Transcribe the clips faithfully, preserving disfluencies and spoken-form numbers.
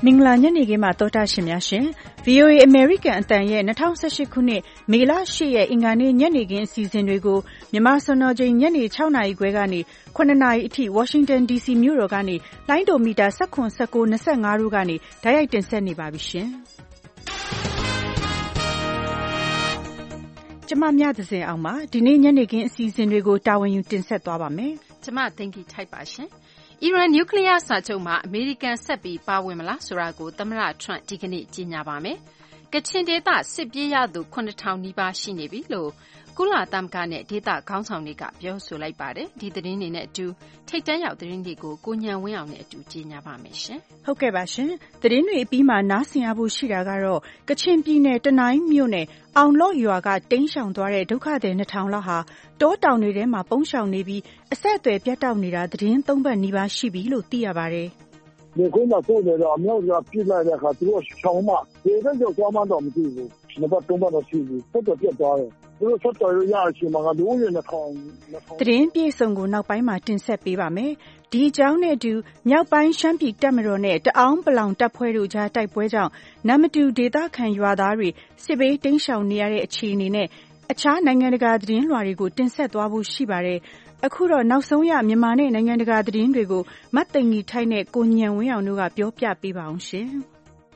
မင်္ဂလာညနေခင်းမှာတော်တာရှင်များရှင် ဗွီအိုအေ American အတန်ရဲ့၂၀၁၈ခုနှစ်မေလ၈ရက်အင်္ဂါနေ့ညနေခင်းအစီအစဉ်တွေကိုမြန်မာစံတော်ချိန်ညနေ၆နာရီခွဲကနေ၇နာရီအထိ Washington ဒီ စီ မြို့တော်ကနေလိုင်းဒိုမီတာ၁၇ ၁၉ ၂၅တို့ကနေတိုက်ရိုက်တင်ဆက်နေပါပြီရှင်ကျမမြသဇင်အောင်ပါဒီနေ့ညနေခင်းအစီအစဉ်တွေကိုတာဝန်ယူတင်ဆက်သွားပါမယ်ကျမသိင်္ဂီထိုက်ပါရှင်အီရန်နျူကလ িয়ার စာချုပ်မှာအမေရိကန်ဆက်ပြီးပါဝင်မလားဆိုတာကိုသမ္မတထရန့်ဒီကနေ့ကြေညာပါမယ်။ကချင်ဒေသစစ်ပြေးရသူခုနှစ်ထောင်နီးပါးရှိနေပြီလို့ကုလသမဂ္ဂနဲ့ဒေသခေါင်းဆောင်တွေကပြောဆိုလိုက်ပါတယ်။ဒီသတင်းတွေနဲ့အတူထိတ်တန့်ရောက်သတင်းတွေကိုကိုညံဝင်းအောင်နဲ့အတူကြေညာပါမယ်ရှင်။ဟုတ်ကဲ့ပါရှင်။သတင်းတွေအပြီးမှာနားဆင်ရဖို့ရှိတာကတော့ကချင်ပြည်နယ်တနိုင်းမြို့နယ်အောင်လော့ရွာကတိမ်းရှောင်သွားတဲ့ဒုက္ခသည်နှစ်ထောင်လောက်ဟာတောတောင်တွေထဲမှာပုန်းရှောင်နေပြီးအဆက်အသွယ်ပြတ်တောက်နေတာသတင်းသုံးပတ်နီးပါးရှိပြီလို့သိရပါတယ်။ဒီကုန်းမှာပို့တယ်တော့အမြောက်ကပြစ်လိုက်တဲ့အခါသူတို့ရှောင်မှဒီဘက်ကျော်သွားမှတော့မသိဘူး။နှစ်ပတ်သုံးပတ်တော့ရှိပြီ။ဆက်တော့ပြတ်သွားတယ်။သူတို့ဆက်တော်ရရအချိန်မှာလူဦးရေနှစ်ထောင်သတင်းပြေဆုံးကိုနောက်ပိုင်းမှာတင်ဆက်ပေးပါမယ်။ဒီအကြောင်းနဲ့အတူမြောက်ပိုင်းရှမ်းပြည်တပ်မတော်နဲ့တအောင်းပလောင်တပ်ဖွဲ့တို့ကြားတိုက်ပွဲကြောင့်နမတူဒေသခံရွာသားတွေစစ်ဘေးတိမ်းရှောင်နေရတဲ့အခြေအနေနဲ့အခြားနိုင်ငံတကာသတင်းလွှာတွေကိုတင်ဆက်သွားဖို့ရှိပါတယ်။အခုတော့နောက်ဆုံးရမြန်မာနဲ့နိုင်ငံတကာသတင်းတွေကိုမတ်သိင်္ဂီထိုက်နဲ့ကိုညံဝင်းအောင်တို့ကပြောပြပေးပါအောင်ရှင်။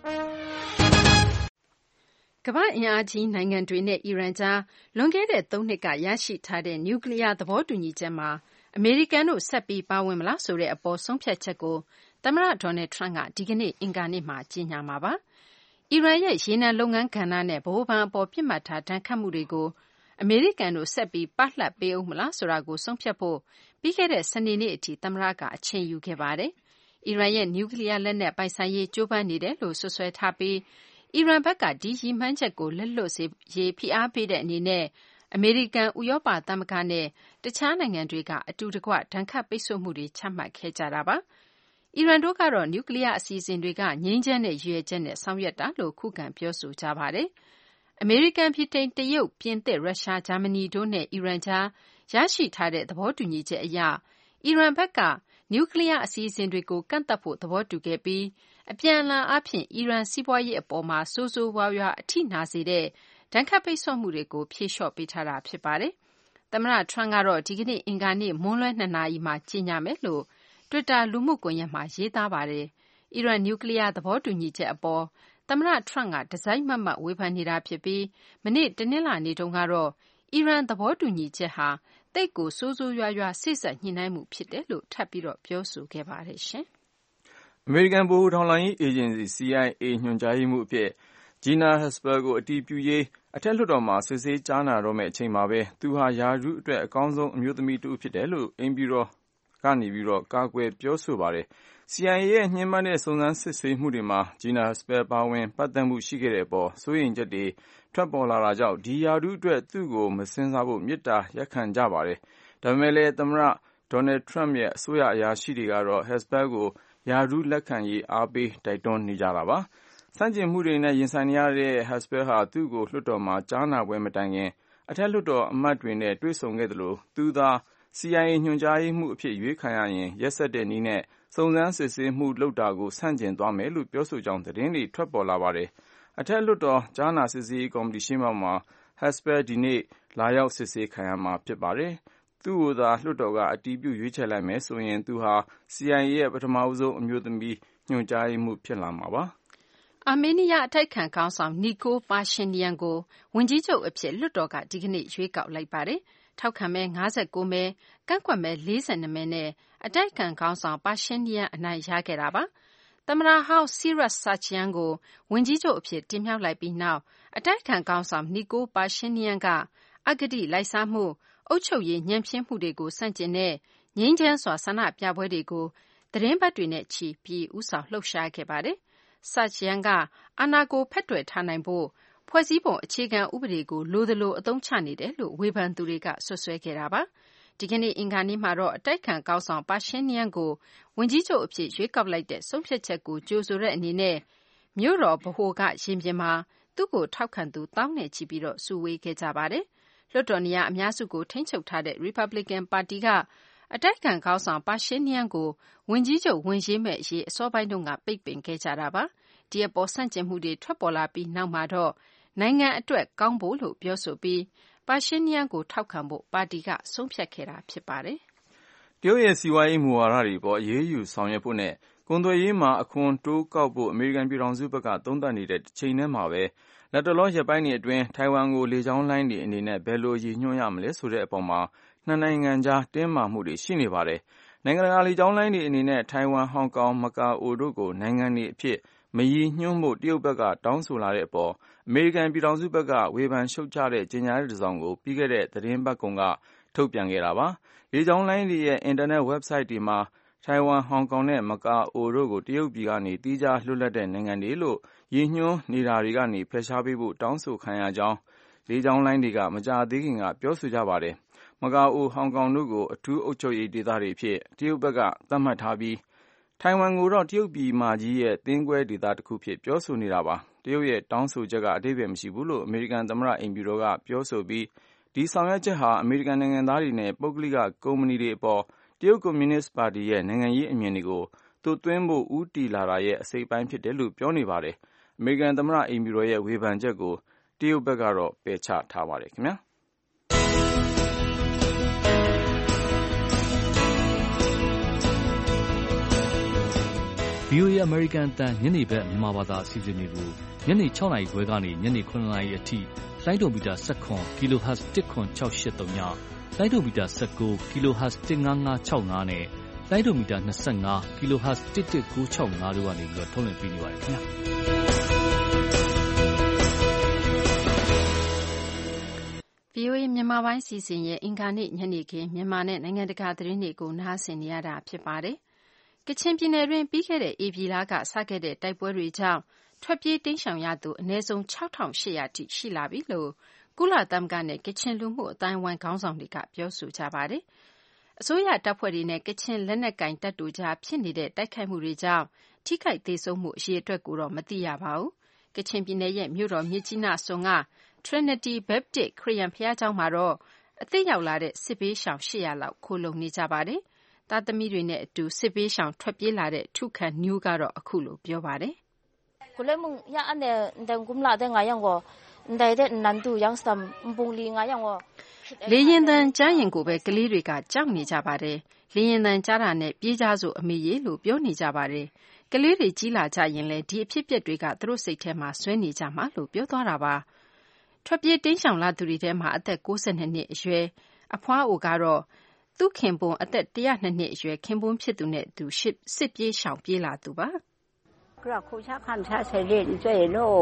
ကမ္ဘာ့အင်အားကြီးနိုင်ငံတွေနဲ့အီရန်ကြားလွန်ခဲ့တဲ့သုံးနှစ်ကရရှိထားတဲ့နျူကလ িয়ার သဘောတူညီချက်မှာအမေရိကန်တို့ဆက်ပြီးပါဝင်မလားဆိုတဲ့အပေါ်ဆုံးဖြတ်ချက်ကိုသမ္မတဒေါ်နယ်ထရန့်ကဒီကနေ့အင်္ဂါနေ့မှာကြေညာမှာပါ။အီရန်ရဲ့ရေနံလုပ်ငန်းကဏ္ဍနဲ့ဗဟိုဘဏ်အပေါ်ပြစ်မှတ်ထားဒဏ်ခတ်မှုတွေကိုအမေရိကန်တို့ဆက်ပြီးပလှပ်ပေးဦးမလားဆိုတာကိုဆုံးဖြတ်ဖို့ပြီးခဲ့တဲ့စနေနေ့အထိသမ္မတကအချိန်ယူခဲ့ပါတယ်။အီရန်ရဲ့နျူကလ িয়ার လက်နက်ပိုင်ဆိုင်ရေးကြိုးပမ်းနေတယ်လို့ဆွဆွဲထားပြီးအီရန်ဘက်ကဒီရည်မှန်းချက်ကိုလက်လွတ်စေရေးဖိအားပေးတဲ့အနေနဲ့အမေရိကန်၊ဥရောပသမဂ္ဂနဲ့တခြားနိုင်ငံတွေကအတူတကွဒဏ်ခတ်ပိတ်ဆို့မှုတွေချမှတ်ခဲ့ကြတာပါ။အီရန်တို့ကတော့နျူကလ িয়ার အစီအစဉ်တွေကငြိမ်းချမ်းတဲ့ရည်ရွယ်ချက်နဲ့ဆောင်ရွက်တာလို့ခုခံပြောဆိုကြပါတယ်။အမေရိကန်၊ဗြိတိန်၊တရုတ်၊ပြင်သစ်၊ရုရှား၊ဂျာမနီတို့နဲ့အီရန်ကြားရရှိထားတဲ့သဘောတူညီချက်အရအီရန်ဘက်ကနျူကလ িয়ার အစီအစဉ်တွေကိုကန့်သတ်ဖို့သဘောတူခဲ့ပြီးအပြန်အလှန်အားဖြင့်အီရန်စီးပွားရေးအပေါ်မှာဆိုးဆိုးဝါးဝါးအထိနာစေတဲ့ဒဏ်ခတ်ပိတ်ဆို့မှုတွေကိုဖြေလျှော့ပေးထားတာဖြစ်ပါတယ်။သမ္မတထရန့်ကတော့ဒီကနေ့အင်္ဂါနေ့မွန်းလွဲနှစ်နာရီမှာကြေညာမယ်လို့တွစ်တာလူမှုကွန်ရက်မှာရေးသားပါတယ်။အီရန်နျူကလ িয়ার သဘောတူညီချက်အပေါ်သမ္မတထရန့်ကတစိုက်မတ်မတ်ဝေဖန်နေတာဖြစ်ပြီးမနေ့တနင်္လာနေ့တုန်းကတော့အီရန်သဘောတူညီချက်ဟာသိပ်ကိုဆိုးဆိုးရွားရွားစေ့စပ်ညှိနှိုင်းမှုဖြစ်တယ်လို့ထပ်ပြီးတော့ပြောဆိုခဲ့ပါတယ်ရှင်။အမေရိကန်ဗဟိုထောက်လှမ်းရေးအေဂျင်စီ စီ အိုင် အေ ညွှန်ကြားရေးမှူးအဖြစ် Gina Haspel ကိုအတည်ပြုရေးအထက်လွှတ်တော်မှာစစ်ဆေးကြားနာတော့မယ့်အချိန်မှာပဲသူဟာရာထူးအတွက်အကောင်းဆုံးအမျိုးသမီးတဦးဖြစ်တယ်လို့အိမ်ဖြူတော်ကနေပြီးတော့ကာကွယ်ပြောဆိုပါတယ်။ စီ အိုင် အေ ရဲ့ညှဉ်းပန်းတဲ့စုံစမ်းစစ်ဆေးမှုတွေမှာ Gina Haspel ပါဝင်ပတ်သက်မှုရှိခဲ့တဲ့အပေါ်စိုးရိမ်ချက်တွေထွက်ပေါ်လာတာကြောင့်ဒီရာထူးအတွက်သူ့ကိုမစဉ်းစားဖို့မေတ္တာရပ်ခံကြပါတယ်။ဒါပေမဲ့လည်းသမ္မတဒေါ်နယ်ထရန့်ရဲ့အစိုးရအရာရှိတွေကတော့ Haspel ကိုရာထူးလက်ခံရေးအားပေးတိုက်တွန်းနေကြတာပါ။ဆန့်ကျင်မှုတွေနဲ့ရင်ဆိုင်နေရတဲ့ Haspel ဟာသူ့ကိုလွှတ်တော်မှာကြားနာပွဲမတိုင်ခင်အထက်လွှတ်တော်အမတ်တွေနဲ့တွေ့ဆုံခဲ့သလိုသူသာ စီ အိုင် အေ ညွှန်ကြားရေးမှူးအဖြစ်ရွေးခံရရင်ရက်စက်တဲ့နည်းနဲ့စုံစမ်းစစ်ဆေးမှုလုပ်တာကိုဆန့်ကျင်သွားမယ်လို့ပြောဆိုကြောင်းသတင်းတွေထွက်ပေါ်လာပါတယ်။အထက်လွှတ်တော်ကြားနာစစ်ဆေးရေးကော်မတီရှေ့မှောက်မှာ Haspel ဒီနေ့လာရောက်စစ်ဆေးခံရမှာဖြစ်ပါတယ်။သူ့ကိုသာလွှတ်တော်ကအတည်ပြုရွေးချယ်လိုက်မယ်ဆိုရင်သူဟာ စီ အိုင် အေ ရဲ့ပထမဆုံးအမျိုးသမီးညွှန်ကြားရေးမှူးဖြစ်လာမှာပါ။အာမေးနီးယားအတိုက်အခံခေါင်းဆောင်နီကိုပါရှင်နီယန်ကိုဝန်ကြီးချုပ်အဖြစ်လွှတ်တော်ကဒီကနေ့ရွေးကောက်လိုက်ပါတယ်။ထောက်ခံမဲ၅၉မဲကန့်ကွက်မဲ၄၂မဲနဲ့အတိုက်အခံခေါင်းဆောင်ပါရှင်နီယန်အနိုင်ရခဲ့တာပါ။သမ္မတဟောင်းဆီရပ်စာချီယန်ကိုဝန်ကြီးချုပ်အဖြစ်တင်မြှောက်လိုက်ပြီးနောက်အတိုက်အခံခေါင်းဆောင်နီကိုပါရှင်နီယန်ကအဂတိလိုက်စားမှုအုပ်ချုပ်ရေးညံ့ဖျင်းမှုတွေကိုဆန့်ကျင်တဲ့ငြိမ်းချမ်းစွာဆန္ဒပြပွဲတွေကိုသီတင်းပတ်တွေနဲ့ချီပြီးဦးဆောင်လှုပ်ရှားခဲ့ပါတယ်။စာချီယန်ကအာဏာကိုဖက်တွယ်ထားနိုင်ဖို့ဖွဲ့စည်းပုံအခြေခံဥပဒေကိုလိုသလိုအသုံးချနေတယ်လို့ဝေဖန်သူတွေကစွပ်စွဲခဲ့တာပါ။ဒီကနေ့အင်္ဂါနေ့မှာတော့အတိုက်အခံခေါင်းဆောင်ပါရှင်နီယန်ကိုဝန်ကြီးချုပ်အဖြစ်ရွေးကောက်လိုက်တဲ့ဆုံးဖြတ်ချက်ကိုကြိုဆိုတဲ့အနေနဲ့မြို့တော်ဗဟိုကရင်ပြင်မှာသူ့ကိုထောက်ခံသူသောင်းနဲ့ချီပြီးတော့စုဝေးခဲ့ကြပါတယ်။လွှတ်တော်နေရာအများစုကိုထိန်းချုပ်ထားတဲ့ရီပတ်ဘလစ်ကန်ပါတီကအတိုက်ခံခေါင်းဆောင်ပါရှင်းနီယန်ကိုဝန်ကြီးချုပ်ဝင်ရေးမဲ့အရေးအစောပိုင်းတုန်းကပိတ်ပင်ခဲ့ကြတာပါဒီအပေါ်ဆန့်ကျင်မှုတွေထွက်ပေါ်လာပြီးနောက်မှာတော့နိုင်ငံအတွက်ကောင်းဖို့လို့ပြောဆိုပြီးပါရှင်းနီယန်ကိုထောက်ခံဖို့ပါတီကဆုံးဖြတ်ခဲ့တာဖြစ်ပါတယ်တရုတ်ရဲ့စီးပွားရေးမူဝါဒတွေပေါ်အရေးယူဆောင်ရွက်ဖို့နဲ့ကုန်သွယ်ရေးမှာအခွန်တိုးကောက်ဖို့အမေရိကန်ပြည်ထောင်စုဘက်ကသုံးသပ်နေတဲ့တစ်ချိန်တည်းမှာပဲလက်တလောရက်ပိုင်းတွေအတွင်းထိုင်ဝမ်ကိုလေကြောင်းလိုင်းတွေအနေနဲ့ဘယ်လိုရည်ညွှန်းရမလဲဆိုတဲ့အပေါ်မှာနှစ်နိုင်ငံကြားတင်းမာမှုတွေရှိနေပါတယ်။နိုင်ငံတကာလေကြောင်းလိုင်းတွေအနေနဲ့ထိုင်ဝမ်၊ဟောင်ကောင်၊မကာအိုတို့ကိုနိုင်ငံတွေအဖြစ်မရည်ညွှန်းဖို့တရုတ်ဘက်ကတောင်းဆိုလာတဲ့အပေါ်အမေရိကန်ပြည်ထောင်စုဘက်ကဝေဖန်ရှုတ်ချတဲ့ကြေညာချက်တစ်စောင်ကိုပြီးခဲ့တဲ့သတင်းပတ်ကုန်ကထုတ်ပြန်ခဲ့တာပါ။လေကြောင်းလိုင်းတွေရဲ့အင်တာနက် website တွေမှာထိုင်ဝမ်၊ဟောင်ကောင်နဲ့မကာအိုတို့ကိုတရုတ်ပြည်ကနေသီးခြားလွတ်လပ်တဲ့နိုင်ငံတွေလို့ရည်ညွှန်းနေတာတွေကနေဖယ်ရှားပေးဖို့တောင်းဆိုခံရကြောင်းလေကြောင်းလိုင်းတွေကမကြာသေးခင်ကပြောဆိုကြပါတယ်။မကာအို၊ဟောင်ကောင်တို့ကိုအထူးအုပ်ချုပ်ရေးဒေသတွေအဖြစ်တရုတ်ဘက်ကသတ်မှတ်ထားပြီးထိုင်ဝမ်ကိုတော့တရုတ်ပြည်မကြီးရဲ့သင်းခွဲဒေသတစ်ခုဖြစ်ပြောဆိုနေတာပါ။တရုတ်ရဲ့တောင်းဆိုချက်ကအဓိပ္ပာယ်မရှိဘူးလို့အမေရိကန်သမ္မတအိမ်ဖြူတော်ကပြောဆိုပြီးဒီဆောင်ရွက်ချက်ဟာအမေရိကန်နိုင်ငံသားတွေနဲ့ပုဂ္ဂလိကကုမ္ပဏီတွေအပေါ်တရုတ်ကွန်မြူနစ်ပါတီရဲ့နိုင်ငံရေးအမြင်တွေကိုသွတ်သွင်းဖို့ဦးတည်လာတာရဲ့အစိတ်အပိုင်းဖြစ်တယ်လို့ပြောနေပါတယ်။အမေရိကန်သမ္မတအိမ်ဖြူတော်ရဲ့ဝေဖန်ချက်ကိုတရုတ်ဘက်ကတော့ပယ်ချထားပါတယ်ခင်ဗျာ။ဗွီအိုအေ American အသံညနေဘက်မြန်မာဘာသာအစီအစဉ်တွေကိုညနေ၆နာရီခွဲကနေညနေ၇နာရီအထိလိုင်းဒိုမီတာ၁၇ kHz ၁၇၆၈၃ညလိုင်းဒိုမီတာ၁၉ kHz ၁၅၅၆၅နဲ့လိုင်းဒိုမီတာ၂၅ kHz ၁၁၉၆၅တို့ကနေပြီးတော့ထုတ်လွှင့်ပေးနေပါတယ်ခင်ဗျာဗွီအိုအေမြန်မာပိုင်းစီစဉ်ရဲ့အင်္ဂါနေ့ညနေခင်းမြန်မာနဲ့နိုင်ငံတကာသတင်းတွေကိုနားဆင်နေရတာဖြစ်ပါတယ်။ကချင်ပြည်နယ်တွင်ပြီးခဲ့တဲ့ဧပြီလကစခဲ့တဲ့တိုက်ပွဲတွေကြောင့်ထွက်ပြေးတိမ်းရှောင်ရသူအနည်းဆုံး၆ထောင်၈ရာထိရှိလာပြီလို့ကုလသမဂ္ဂနဲ့ကချင်လူမှုအသိုင်းအဝိုင်းခေါင်းဆောင်တွေကပြောဆိုကြပါတယ်။အစိုးရတပ်ဖွဲ့တွေနဲ့ကချင်လက်နက်ကိုင်တပ်တို့ကြားဖြစ်နေတဲ့တိုက်ခိုက်မှုတွေကြောင့်ထိခိုက်သေဆုံးမှုအရေအတွက်ကိုတော့မသိရပါဘူး။ကချင်ပြည်နယ်ရဲ့မြို့တော်မြစ်ကြီးနားဆွန်က Trinity Baptist ခရစ်ယာန်ဘုရားကျောင်းမှာတော့အသစ်ရောက်လာတဲ့စစ်ဘေးရှောင်၈ရာလောက်ခိုလှုံနေကြပါတယ်။သားသမီးတွေနဲ့အတူစစ်ဘေးရှောင်ထွက်ပြေးလာတဲ့ထုခန်နျူးကတော့အခုလိုပြောပါတယ်။ကိုလည်းမရတဲ့တန်ကုမလာတဲ့ငါရောကိုတဲ့တဲ့နန်တူယောင်စမ်ပုံလီငါရောကိုလေရင်တန်ကြားရင်ကိုပဲကလေးတွေကကြောက်နေကြပါတယ်။လေရင်တန်ကြားတာနဲ့ပြေးကြစို့အမေကြီးလို့ပြောနေကြပါတယ်။ကလေးတွေကြီးလာကြရင်လည်းဒီအဖြစ်အပျက်တွေကသူတို့စိတ်ထဲမှာဆွဲနေကြမှာလို့ပြောသွားတာပါ။ထွက်ပြေးတိမ်းရှောင်လာသူတွေထဲမှာအသက်၉၂နှစ်အရွယ်အဖွားအိုကတော့သူ့ခင်ပွန်းအသက်၁၀၂နှစ်အရွယ်ခင်ပွန်းဖြစ်သူနဲ့သူစစ်ပြေးရှောင်ပြေးလာသူပါ။ကရခုချခံချဆိုင်ရင်ကျွဲလို့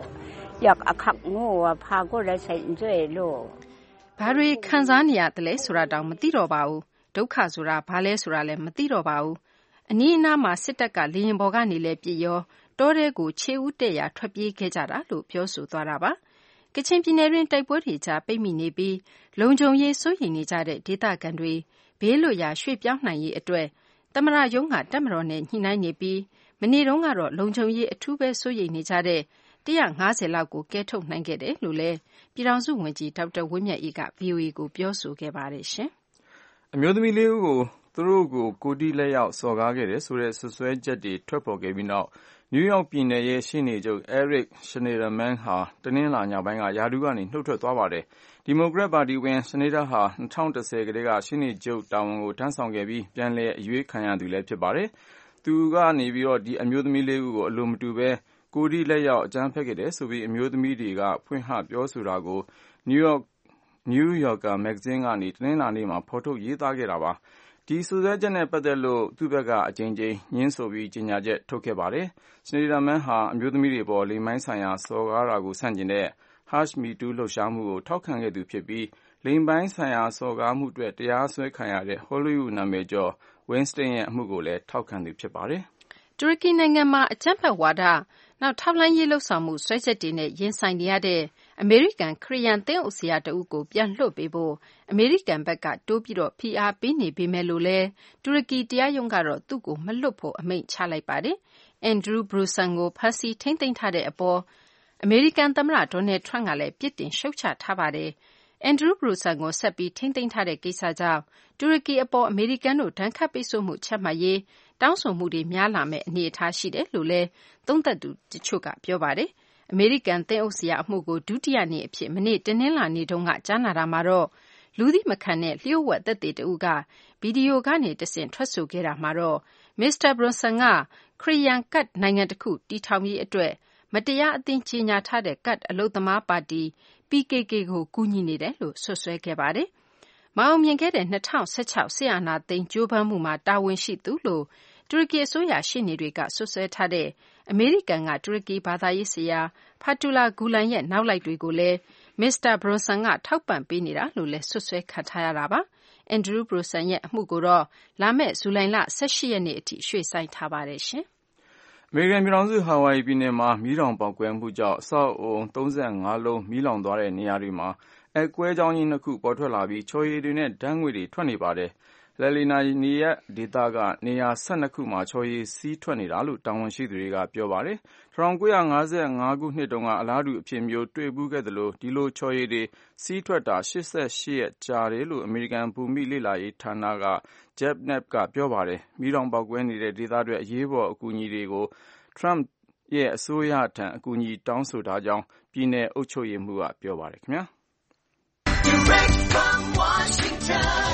yak akhak ngo pha ko la sai njwe lo ဘာတွေခံစားနေရတယ်လဲဆိုတာတောင်မသိတော့ပါဘူးဒုက္ခဆိုတာဘာလဲဆိုတာလည်းမသိတော့ပါဘူးအနီးအနားမှာစစ်တပ်ကလေရင်ပေါ်ကနေလဲပြည်ရောတောထဲကိုခြေဦးတက်ရာထွက်ပြေးခဲ့ကြတာလို့ပြောဆိုသွားတာပါကချင်ပြည်နယ်တွင်တိုက်ပွဲတွေကြားပိတ်မိနေပြီးလုံခြုံရေးစိုးရိမ်နေကြတဲ့ဒေသခံတွေဘေးလွတ်ရာရွှေ့ပြောင်းနိုင်ရေးအတွက်သမရယုံကတပ်မတော်နဲ့ညှိနှိုင်းနေပြီးမနေ့တုန်းကတော့လုံခြုံရေးအထူးပဲစိုးရိမ်နေကြတဲ့၁၅၀လောက်ကိုကဲထုတ်နိုင်ခဲ့တယ်လို့လည်းပြည်ထောင်စုဝန်ကြီးဒေါက်တာဝင်းမြတ်အေးက ဗွီအိုအေကိုပြောဆိုခဲ့ပါတယ်ရှင်။အမျိုးသမီးလေးဦးကိုသူတို့ကိုကိုတီးလက်ရောက်စော်ကားခဲ့တယ်ဆိုတဲ့ဆွဆွဲချက်တွေထွက်ပေါ်ခဲ့ပြီးနောက်နယူးယောက်ပြည်နယ်ရဲ့ရှေ့နေချုပ် Eric Schneiderman ဟာတနင်္လာညပိုင်းကရာထူးကနေနှုတ်ထွက်သွားပါတယ်။ဒီမိုကရက်ပါတီဝင် Schneider ဟာ၂၀၁၀ကတည်းကရှေ့နေချုပ်တာဝန်ကိုထမ်းဆောင်ခဲ့ပြီးပြန်လည်အရွေးခံရသူလည်းဖြစ်ပါတယ်။သူကနေပြီးတော့ဒီအမျိုးသမီးလေးဦးကိုအလိုမတူပဲကိုတီးလက်ရောက်အကြမ်းဖက်ခဲ့တယ်ဆိုပြီးအမျိုးသမီးတွေကဖွင့်ဟပြောဆိုတာကို New York New Yorker မဂ္ဂဇင်းကနေတနင်္လာနေ့မှာဖော်ထုတ်ရေးသားခဲ့တာပါ။ဒီစွပ်စွဲချက်နဲ့ပတ်သက်လို့သူ့ဘက်ကအကြိမ်ကြိမ်ညှင်းဆိုပြီးကြေညာချက်ထုတ်ခဲ့ပါတယ်။ Schneiderman ဟာအမျိုးသမီးတွေပေါ်လိင်ပိုင်းဆိုင်ရာစော်ကားတာကိုဆန့်ကျင်တဲ့ Hush Me Too လှုပ်ရှားမှုကိုထောက်ခံခဲ့သူဖြစ်ပြီးလိင်ပိုင်းဆိုင်ရာစော်ကားမှုအတွက်တရားစွဲခံရတဲ့ Hollywood နာမည်ကျော် Weinstein ရဲ့အမှုကိုလည်းထောက်ခံသူဖြစ်ပါတယ်။တူရကီနိုင်ငံမှာအကြမ်းဖက်ဝါဒနောက်ထောက်လှမ်းရေးလှုပ်ဆောင်မှုစွဲချက်တွေနဲ့ရင်ဆိုင်နေရတဲ့အမေရိကန်ခရစ်ယာန်သင်းအုပ်ဆရာတဦးကိုပြန်လွှတ်ပေးဖို့အမေရိကန်ဘက်ကတိုးပြီးတော့ဖိအားပေးနေပေမဲ့လို့လဲတူရကီတရားရုံးကတော့သူ့ကိုမလွှတ်ဖို့အမိန့်ချလိုက်ပါတယ်။ Andrew Brunson ကိုဖမ်းဆီးထိန်းသိမ်းထားတဲ့အပေါ်အမေရိကန်သမ္မတဒေါ်နယ်ထရန့်ကလည်းပြစ်တင်ရှုတ်ချထားပါတယ်။အန်ဒရူး ဘရူဆန်ကိုဆက်ပြီးထိန်းသိမ်းထားတဲ့ကိစ္စကြောင့်တူရကီအပေါ်အမေရိကန်တို့ဒဏ်ခတ်ပိတ်ဆို့မှုချမှတ်ရေးတောင်းဆိုမှုတွေများလာမယ့်အနေအထားရှိတယ်လို့လည်းသုံးသပ်သူတချို့ကပြောပါတယ်။အမေရိကန်သင်းအုပ်စရာအမှုကိုဒုတိယနေ့အဖြစ်မနေ့တနင်္လာနေ့တုန်းကကြားနာတာမှာတော့လူသိမခံတဲ့လျှို့ဝှက်သက်သေတဦးကဗီဒီယိုကနေတဆင့်ထွက်ဆိုခဲ့တာမှာတော့မစ္စတာဘရွန်ဆန်ကခရီယန်ကတ်နိုင်ငံတစ်ခုတည်ထောင်ရေးအတွက်မတရားအသင်းကြေညာထားတဲ့ကတ်အလုပ်သမားပါတီ ပီ ကေ ကေ ကိုကူညီနေတယ်လို့ဆွဆွဲခဲ့ပါတယ်။မအောင်မြင်ခဲ့တဲ့၂၀၁၆စစ်အာဏာသိမ်းကြိုးပမ်းမှုမှာတာဝန်ရှိသူလို့တူရကီအစိုးရရှေ့နေတွေကဆွဆွဲထားတဲ့အမေရိကန်ကတူရကီဘာသာရေးဆရာဖာတူလာဂူလန်ရဲ့နောက်လိုက်တွေကိုလည်းမစ္စတာဘရွန်ဆန်ကထောက်ပံ့ပေးနေတာလို့လည်းဆွဆွဲခံထားရတာပါ။အန်ဒရူး ဘရူဆန်ရဲ့အမှုကိုတော့လာမယ့်ဇူလိုင်လ၁၈ရက်နေ့အထိရွှေ့ဆိုင်းထားပါတယ်ရှင်။အမေရိကန်ပြည်ထောင်စုဟာဝိုင်ပြည်နယ်မှာမီးတောင်ပေါက်ကွဲမှုကြောင့်အဆောက်အုံသုံးဆယ့်ငါးလုံးမီးလောင်သွားတဲ့နေရာတွေမှာအက်ကွဲကြောင်းကြီးနှစ်ခုပေါ်ထွက်လာပြီးချော်ရည်တွေနဲ့ဓာတ်ငွေ့တွေထွက်နေပါတယ်။လယ်လီနာနေရဒေသကနေရာ၁၂ခုမှာချော်ရည်စီးထွက်နေတာလို့တာဝန်ရှိသူတွေကပြောပါတယ်။၁၉၅၅ခုနှစ်တုန်းကအလားတူအဖြစ်မျိုးတွေ့ဘူးခဲ့သလိုဒီလိုချော်ရည်တွေစီးထွက်တာ၈၈ရက်ကြာတယ်လို့အမေရိကန်ဘူမိလေ့လာရေးဌာနက ဂျက်နက် ကပြောပါတယ်။မီးတောင်ပေါက်ကွဲနေတဲ့ဒေသတွေအရေးပေါ်အကူအညီတွေကိုထရမ့်ရဲ့အစိုးရထံအကူအညီတောင်းဆိုထားကြောင်းပြည်နယ်အုပ်ချုပ်ရေးမှူးကပြောပါတယ်ခင်ဗျာ။ Direct from Washington,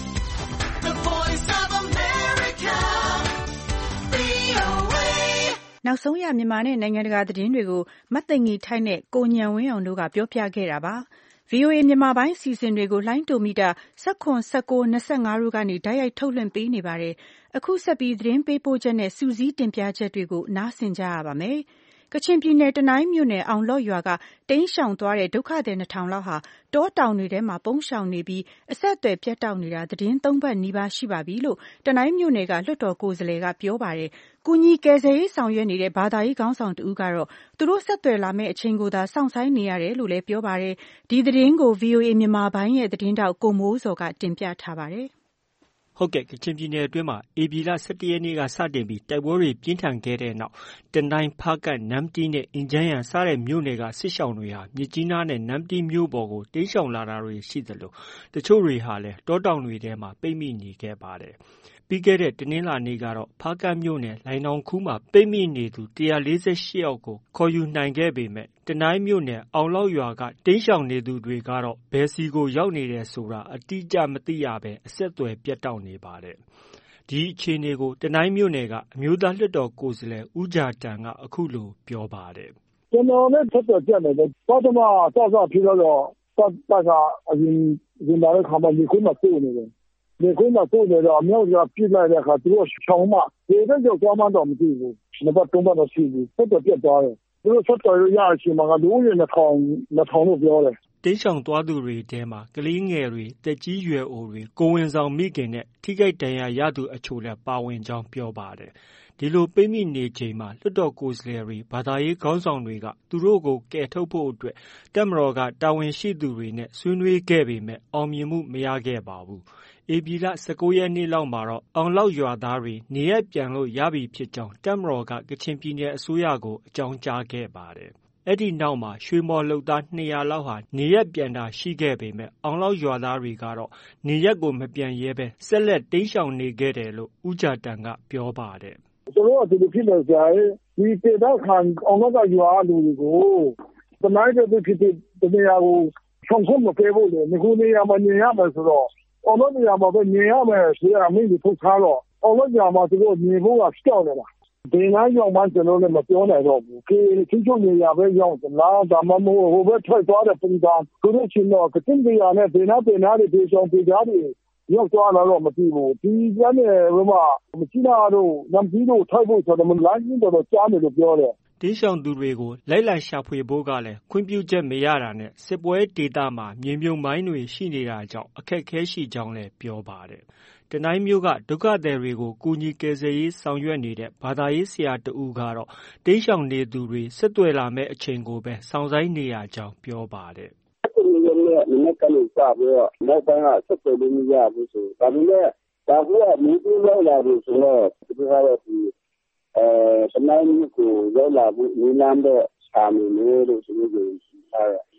the voice of America, ဗွီအိုအေနောက်ဆုံးရမြန်မာနဲ့နိုင်ငံတကာသတင်းတွေကိုမသိင်္ဂီထိုက်နဲ့ကိုဉာဏ်ဝင်းအောင်တို့ကပြောပြခဲ့တာပါ။ ဗွီအိုအေမြန်မာပိုင်းအစီအစဉ်တွေကိုလိုင်းတိုမီတာ၁၇ ၁၉ ၂၅တို့ကနေတိုက်ရိုက်ထုတ်လွှင့်ပေးနေပါတယ်။အခုဆက်ပြီးသတင်းပေးပို့ချက်နဲ့စူးစီးတင်ပြချက်တွေကိုနားဆင်ကြရပါမယ်။ကချင်ပြည်နယ်တနိုင်းမြို့နယ်အောင်လော့ရွာကတိမ်းရှောင်သွားတဲ့ဒုက္ခသည်နှစ်ထောင်လောက်ဟာတောတောင်တွေထဲမှာပုန်းရှောင်နေပြီးအဆက်အသွယ်ပြတ်တောက်နေတာသတင်းသုံးပတ်နီးပါးရှိပါပြီလို့တနိုင်းမြို့နယ်ကလွှတ်တော်ကိုယ်စားလှယ်ကပြောပါတယ်။ကူညီကယ်ဆယ်ရေးဆောင်ရွက်နေတဲ့ဘာသာရေးခေါင်းဆောင်တဦးကတော့သူတို့ဆက်သွယ်လာမယ့်အချိန်ကိုသာစောင့်ဆိုင်းနေရတယ်လို့လည်းပြောပါတယ်။ဒီသတင်းကို ဗွီအိုအေမြန်မာပိုင်းရဲ့သတင်းတောက်ကိုမိုးစောကတင်ပြထားပါတယ်။ဟုတ်ကဲ့ကချင်ပြည်နယ်အတွင်းမှာဧပြီလ၁၁ရက်နေ့ကစတင်ပြီးတိုက်ပွဲတွေပြင်းထန်ခဲ့တဲ့နောက်တနိုင်းဖားကတ်နမ္မတီးနဲ့အင်ဂျန်းယန်စတဲ့မြို့နယ်ကစစ်ရှောင်တွေဟာမြစ်ကြီးနားနဲ့နမ္မတီးမြို့ပေါ်ကိုတိမ်းရှောင်လာတာတွေရှိသလိုတချို့တွေဟာလည်းတောတောင်တွေထဲမှာပိတ်မိနေခဲ့ပါတယ်။ပြီးခဲ့တဲ့တနင်္လာနေ့ကတော့ဖားကတ်မြို့နယ်လိုင်နောင်ခူးမှာပိတ်မိနေသူ၁၄၈ယောက်ကိုခေါ်ယူနိုင်ခဲ့ပေမဲ့တနိုင်းမြို့နယ်အောင်လောက်ရွာကတိမ်းရှောင်နေသူတွေကတော့ဘယ်စီကိုရောက်နေတယ်ဆိုတာအတိအကျမသိရဘဲအဆက်အသွယ်ပြတ်တောက်နေပါတယ်။ဒီအခြေအနေကိုတနိုင်းမြို့နယ်ကအမျိုးသားလွှတ်တော်ကိုယ်စားလှယ်ဦးဂျာတန်ကအခုလိုပြောပါတယ်။ကျွန်တော်လည်းဆက်သွယ်ပြတ်နေတယ်။ပထမစစဖြစ်တော့တပ်တပ်ကအရင်ရင်လာတဲ့ခါမှဒီခုမှပို့နေတယ်။ဒီခုမှပို့နေတော့အမျိုးကပြစ်လိုက်တဲ့အခါသူတို့ချောင်းမဒီတဲ့ကြောင့်သွားမှတော့မသိဘူး။နှစ်ပတ်သုံးပတ်တော့ရှိပြီ။ဆက်သွယ်ပြတ်သွားတယ်။သူတို့ဆက်သွယ်ရရအချိန်မှာလူဦးရေနှစ်ထောင်နှစ်ထောင်လို့ပြောတယ်။တိမ်းရှောင်သွားသူတွေထဲမှာကလေးငယ်တွေတက်ကြီးရွယ်အိုတွေကိုဝင်ဆောင်မိခင်နဲ့ထိခိုက်ဒဏ်ရာရသူအချို့လည်းပါဝင်ကြောင်းပြောပါတယ်။ဒီလိုပိတ်မိနေချိန်မှာလွှတ်တော်ကိုယ်စားလှယ်တွေဘာသာရေးခေါင်းဆောင်တွေကသူတို့ကိုကယ်ထုတ်ဖို့အတွက်တပ်မတော်ကတာဝန်ရှိသူတွေနဲ့ဆွေးနွေးခဲ့ပေမဲ့အောင်မြင်မှုမရခဲ့ပါဘူး။ဧပြီလ၁၉ရက်နေ့လောက်မှာတော့အောင်လောက်ရွာသားတွေနေရပ်ပြန်လို့ရပြီဖြစ်ကြောင်းတပ်မတော်ကကချင်ပြည်နယ်အစိုးရကိုအကြောင်းကြားခဲ့ပါတယ်။အဲ့ဒီနောက်မှာရွှေမော်လုပ်သား၂၀၀လောက်ဟာနေရပ်ပြန်တာရှိခဲ့ပေမဲ့အောင်လောက်ရွာသားတွေကတော့နေရပ်ကိုမပြန်ရဲပဲဆက်လက်တိမ်းရှောင်နေခဲ့တယ်လို့ဦးဂျာတန်ကပြောပါတယ်။ကျွန်တော်ကဒီလိုဖြစ်နေကြတယ်ဒီတေတော့ခံအောင်လောက်ကရွာလူတွေကိုတနိုင်းတဲ့ဖြစ်တဲ့တနေရာကိုဆောင်ဆုံးမပေးဖို့လေငခုနေရာမှာနေရမယ်ဆိုတော့အောင်လောနေရာမှာပဲနေရမယ်ဆိုရအမိန့်ကိုထုတ်ထားတော့အောင်လောညာမှာသူတို့နေဖို့ကကြောက်နေတာဒီနားရောက်မှကျွန်တော်လည်းမပြောနိုင်တော့ဘူးခေချင်းချုံနေရပဲရောက်လာဒါမှမဟုတ်ဟိုဘက်ထွက်သွားတဲ့ပုံစံသူတို့ချင်းတော့ကတင်ပြရနဲ့ဒေနာဒေနာတွေပြေဆောင်ပြေကြတယ်ရောက်သွားလာတော့မသိဘူးဒီကနေ့ဘုမမချိနာတို့နမ်ကြီးတို့ထိုက်ဖို့ဆိုတော့မလိုင်းတော့တော့ကြားမယ်လို့ပြောတယ်တင်းရှောင်သူတွေကိုလိုက်လံရှာဖွေဖို့ကလည်းခွင့်ပြုချက်မရတာနဲ့စစ်ပွဲဒေသမှာမြေမြုံမိုင်းတွေရှိနေတာကြောင့်အခက်အခဲရှိကြောင်းလည်းပြောပါတယ်။တနိုင်းမြို့ကဒုက္ခသည်တွေကိုကူညီကယ်ဆယ်ရေးဆောင်ရွက်နေတဲ့ဘာသာရေးဆရာတဦးကတော့တင်းရှောင်နေသူတွေဆက်သွယ်လာမဲ့အချိန်ကိုပဲစောင့်ဆိုင်းနေရကြောင်းပြောပါတယ်။အခုလည်းမနေ့ကလည်းစပြီးတော့နောက်ပိုင်းကဆက်သွယ်လို့မရဘူးဆိုဒါပေမဲ့ဒါကမြေကြီးလောက်လာပြီဆိုတော့ဒီကတော့ဒီအဲတနိုင်းကိုရောက်လာဖို့နီးလမ်းတဲ့ရှာနေလို့ဆိုလို့ရှိထားတယ်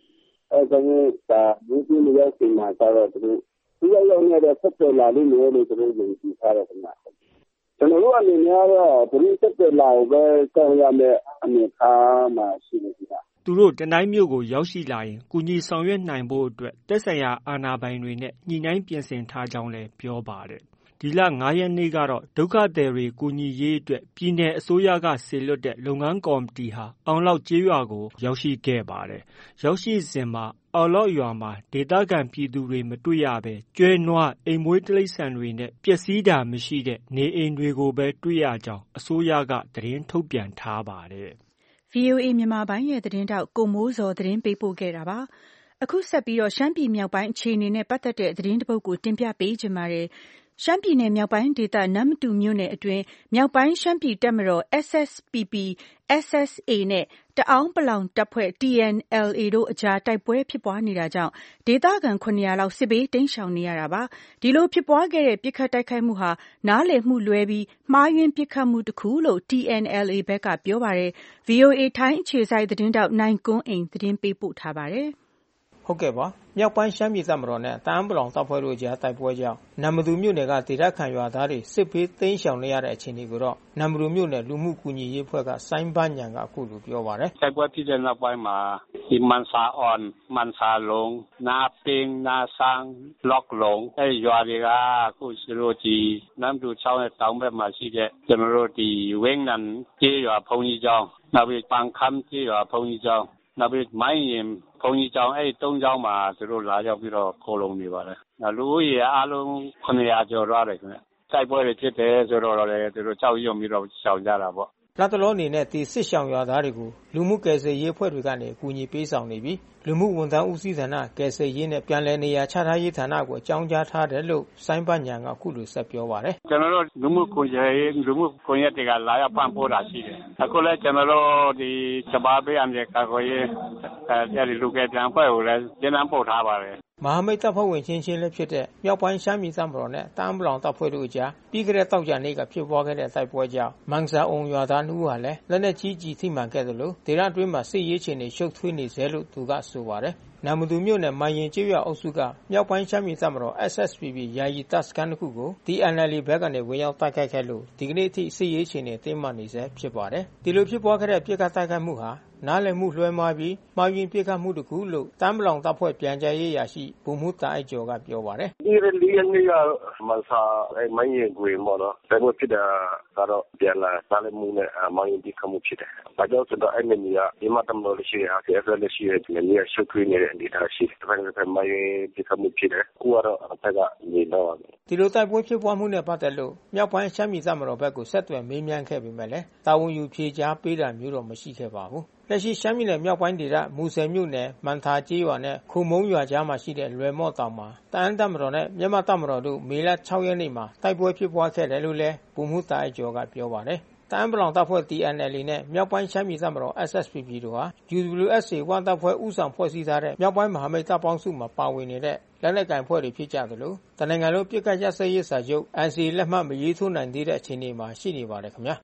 အဲဒါမျိုးဒါဒီလိုမျိုးချိန်မှာတော့သူဒီရောက်ရောက်နေတဲ့ဆက်သွယ်လာလို့မျိုးလို့သူတို့ယုံကြည်ထားတယ်ခင်ဗျာကျွန်တော်တို့အနေနဲ့ကတော့ဒီဆက်သွယ်လာပဲကြောက်ရမယ့်အနေအထားမှာရှိနေကြတာသူတို့တနိုင်းမြို့ကိုရောက်ရှိလာရင်ကူညီဆောင်ရွက်နိုင်ဖို့အတွက်သက်ဆိုင်ရာအာဏာပိုင်တွေနဲ့ညှိနှိုင်းပြင်ဆင်ထားကြောင်းလည်းပြောပါတယ်ဒီလငါးရက်နေ့ကတော့ဒုက္ခသည်တွေကူညီရေးအတွက်ပြည်내အစိုးရကစေလွှတ်တဲ့လုပ်ငန်းကော်မတီဟာအောင်လောက်ကျေးရွာကိုရောက်ရှိခဲ့ပါတယ်ရောက်ရှိစဉ်မှာအောင်လောက်ရွာမှာဒေသခံပြည်သူတွေမတွေ့ရဘဲကျွဲနွားအိမ်မွေးတိရစ္ဆာန်တွေနဲ့ပျက်စီးတာမရှိတဲ့နေအိမ်တွေကိုပဲတွေ့ရကြောင်းအစိုးရကသတင်းထုတ်ပြန်ထားပါတယ်ဗွီအိုအေမြန်မာပိုင်းရဲ့သတင်းတောက်ကိုမိုးစောသတင်းပေးပို့ခဲ့တာပါအခုဆက်ပြီးတော့ရှမ်းပြည်မြောက်ပိုင်းအခြေအနေနဲ့ပတ်သက်တဲ့သတင်းတစ်ပုဒ်ကိုတင်ပြပေးချင်ပါတယ်ရှမ်းပြည်နယ်မြောက်ပိုင်းဒေသနမ္မတူမြို့နယ်အတွင်းမြောက်ပိုင်းရှမ်းပြည်တပ်မတော် S S P P S S A နဲ့တအောင်းပလောင်တပ်ဖွဲ့ T N L A တို့အကြားတိုက်ပွဲဖြစ်ပွားနေတာကြောင့်ဒေသခံခုနှစ်ရာလောက်စစ်ဘေးတိမ်းရှောင်နေရတာပါဒီလိုဖြစ်ပွားခဲ့တဲ့ပစ်ခတ်တိုက်ခိုက်မှုဟာနားလည်မှုလွဲပြီးမှားယွင်းပစ်ခတ်မှုတစ်ခုလို့ T N L A ဘက်ကပြောပါတယ် V O A ထိုင်းအခြေစိုက်သတင်းတောက်နိုင်ကွန်းအိမ်သတင်းပေးပို့ထားပါတယ်ဟုတ်ကဲ့ပါမြောက်ပိုင်းရှမ်းပြည်တပ်မတော်နဲ့တအန်းပလောင်တပ်ဖွဲ့တို့ကြားတိုက်ပွဲကြောင့်နမ္မတူမြို့နယ်ကဒေသခံရွာသားတွေစစ်ဘေးသိမ်းရှောင်နေရတဲ့အခြေအနေကိုတော့နမ္မတူမြို့နယ်လူမှုကူညီရေးအဖွဲ့ကစိုင်းပန်းညံကအခုလိုပြောပါတယ်တိုက်ပွဲဖြစ်တဲ့နောက်ပိုင်းမှာဒီမန်ဆာအွန်မန်ဆာလုံနာပင်းနာဆန်းလော့ကလုံအဲရွာတွေကအခုစလို့ဒီနမ္မတူချောင်းရဲ့တောင်ဘက်မှာရှိတဲ့ကျွန်တော်တို့ဒီဝင်းနန်ကျေးရွာဘုံကြီးကျောင်းနောက်ပြီးပန်ခမ်းကျေးရွာဘုံကြီးကျောင်းနောက်ပြီးမိုင်းရင်ဘုံကြီးကျောင်းအဲ့သုံးကျောင်းမှာသူတို့လာရောက်ပြီးတော့ခိုးလုံနေပါတယ်။လူဦးရေအားလုံးခုနှစ်ရာကျော်သွားတယ်ခင်ဗျ။တိုက်ပွဲတွေဖြစ်တယ်ဆိုတော့လည်းသူတို့ကြောက်ရွံ့ပြီးတော့ရှောင်ကြတာပေါ့။လတ်တလောအနေနဲ့ဒီစစ်ရှောင်ရွာသားတွေကိုလူမှုကယ်ဆယ်ရေးအဖွဲ့တွေကနေအကူအညီပေးဆောင်နေပြီးလူမှုဝန်ထမ်းဦးစီးဌာနကယ်ဆယ်ရေးနဲ့ပြန်လည်နေရာချထားရေးဌာနကိုအကြောင်းကြားထားတယ်လို့စိုင်းပညာကအခုလိုဆက်ပြောပါတယ်။ကျွန်တော်တို့လူမှုကွန်ရက်လူမှုကွန်ရက်တွေကလာရောက်ပံ့ပိုးတာရှိတယ်။အခုလည်းကျွန်တော်တို့ဒီစပါးပေးအမြဲကာကွယ်ရေးအဲဒီလူကယ်ပြန်ဖွဲ့ကိုလည်းကျင်းပပို့ထားပါတယ်မဟာမိတ်တပ်ဖွဲ့ဝင်ချင်းချင်းလည်းဖြစ်တဲ့မြောက်ပိုင်းရှမ်းပြည်တပ်မတော်နဲ့တအန်းပလောင်တပ်ဖွဲ့တို့အကြားပြီးခဲ့တဲ့တောက်ကြနေ့ကဖြစ်ပွားခဲ့တဲ့တိုက်ပွဲကြောင့်မန်ဆာအုံရွာသားနှူးဟာလည်းလက်နက်ကြီးကြီးထိမှန်ခဲ့တယ်လို့ဒေသတွင်းမှာစစ်ရေးချင်းတွေရှုပ်ထွေးနေစေလို့သူကဆိုပါတယ်နမ္မတူမြို့နယ်မိုင်ရင်ကျေးရွာအုပ်စုကမြောက်ပိုင်းရှမ်းပြည်တပ်မတော် S S P P ယာယီတပ်စခန်းတစ်ခုကို T N L A ဘက်ကနေဝင်ရောက်တိုက်ခိုက်ခဲ့လို့ဒီကနေ့အထိစစ်ရေးချင်းတွေတင်းမာနေစေဖြစ်ပါတယ်ဒီလိုဖြစ်ပွားခဲ့တဲ့ပြစ်ခတ်တိုက်ခိုက်မှုဟာနားလည်မှုလွှဲမှားပြီးမှားယွင်းပြစ်ခတ်မှုတစ်ခုလို့တမ်းပလောင်တပ်ဖွဲ့ပြန်ကြားရေးရာရှိဗိုလ်မှူးတာအိုက်ကျော်ကပြောပါတယ်ဒီလေးရက်နေ့ကမန်ဆာအဲမိုင်းရင်ကွေမော်တော့ဒါမှဖြစ်တာကတော့ပြန်လာနားလည်မှုနဲ့မှားယွင်းပြစ်ခတ်မှုဖြစ်တယ်ဒါကြောင့်ဆိုတော့အဲ့ဒီနေရာဒီမှာတမလို့ရှိရဟာ F L ရှိရဒီနေရာရှုပ်ထွေးနေတဲ့အနေအထားရှိတယ်ဒါပေမဲ့မိုင်းပြစ်ခတ်မှုဖြစ်တယ်ကိုကတော့အဖက်ကနေတော့ဒီလိုတိုက်ပွဲဖြစ်ပွားမှုနဲ့ပတ်သက်လို့မြောက်ပိုင်းရှမ်းပြည်တပ်မတော်ဘက်ကိုဆက်သွယ်မေးမြန်းခဲ့ပေမဲ့လည်းတာဝန်ယူဖြေကြားပေးတာမျိုးတော့မရှိခဲ့ပါဘူးလက်ရှိရှမ်းပြည်နယ်မြောက်ပိုင်းဒေသမူဆယ်မြို့နယ်မန်ထာကျေးရွာနဲ့ခုံမုံရွာကြားမှာရှိတဲ့လွယ်မော့တောင်မှာတအန်းတပ်မတော်နဲ့မြန်မာတပ်မတော်တို့မေလ၆ရက်နေ့မှာတိုက်ပွဲဖြစ်ပွားခဲ့တယ်လို့လည်းဗိုလ်မှူးတာအိုက်ကျော်ကပြောပါတယ်တအန်းပလောင်တပ်ဖွဲ့ T N L A နဲ့မြောက်ပိုင်းရှမ်းပြည်တပ်မတော် S S P P တို့ဟာ U W S A ဝမ်တပ်ဖွဲ့ဦးဆောင်ဖွဲ့စည်းထားတဲ့မြောက်ပိုင်းမဟာမိတ်တပ်ပေါင်းစုမှာပါဝင်နေတဲ့လက်နက်ကိုင်ဖွဲ့တွေဖြစ်ကြသလိုတနင်္ဂနွေလုံးပြစ်ခတ်ရစရေးစာချုပ် N C A လက်မှတ်မရေးထိုးနိုင်သေးတဲ့အခြေအနေမှာရှိနေပါတယ်ခင်ဗျာ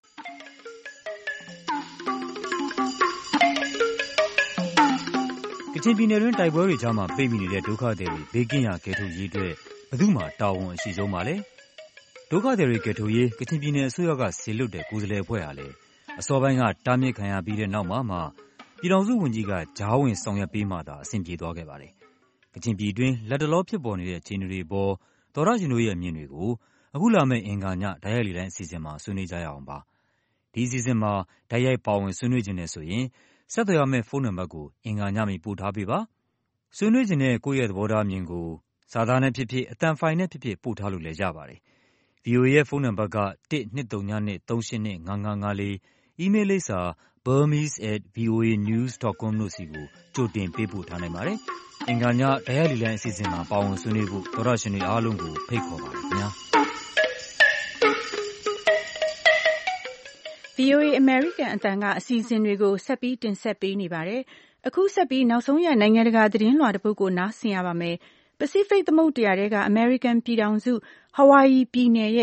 ကချင်ပြည်နယ်တွင်တိုက်ပွဲတွေကြားမှာပိတ်မိနေတဲ့ဒုက္ခသည်တွေဘေးကင်းရာကယ်ထုတ်ရေးအတွက်ဘယ်သူမှတာဝန်အရှိဆုံးပါလဲဒုက္ခသည်တွေကယ်ထုတ်ရေးကချင်ပြည်နယ်အစိုးရကဆေလွတ်တဲ့ကိုယ်စားလှယ်အဖွဲ့ဟာလည်းအစောပိုင်းကတားမြစ်ခံရပြီးတဲ့နောက်မှာမှပြည်ထောင်စုဝန်ကြီးကကြားဝင်ဆောင်ရွက်ပေးမှသာအဆင်ပြေသွားခဲ့ပါတယ်ကချင်ပြည်တွင်းလက်တလောဖြစ်ပေါ်နေတဲ့အခြေအနေတွေပေါ်သောရရှင်တို့ရဲ့အမြင်တွေကိုအခုလာမယ့်အင်္ဂါညဓာတ်ရိုက်လေတိုင်းအစီအစဉ်မှာဆွေးနွေးကြရအောင်ပါဒီအစီအစဉ်မှာဓာတ်ရိုက်ပါဝင်ဆွေးနွေးခြင်းနဲ့ဆိုရင်ဆက်သွယ်ရမယ့်ဖုန်းနံပါတ်ကိုအင်္ဂါညမီပို့ထားပေးပါဆွေးနွေးခြင်းနဲ့ကိုယ့်ရဲ့သဘောထားအမြင်ကိုစာသားနဲ့ဖြစ်ဖြစ်အသံဖိုင်နဲ့ဖြစ်ဖြစ်ပို့ထားလို့လည်းရပါတယ် V O A ရဲ့ဖုန်းနံပါတ်က one two three two three eight two five five four အီးမေးလ်လိပ်စာ burmese at voanews dot com တို့စီကိုကြိုတင်ပေးပို့ထားနိုင်ပါတယ်အင်္ဂါညဓာတ်ရိုက်လေတိုင်းအစီအစဉ်မှာပါဝင်ဆွေးနွေးဖို့သောရရှင်တွေအားလုံးကိုဖိတ်ခေါ်ပါတယ်ခင်ဗျာ V O A American အသံကအစီအစဉ်တွေကိုဆက်ပြီးတင်ဆက်ပေးနေပါတယ်။အခုဆက်ပြီးနောက်ဆုံးရနိုင်ငံတကာသတင်းလွှာတစ်ပုဒ်ကိုနားဆင်ရပါမယ်။ Pacific သမုဒ္ဒရာထဲက American ပြည်ထောင်စု Hawaii ပြည်နယ်ရဲ့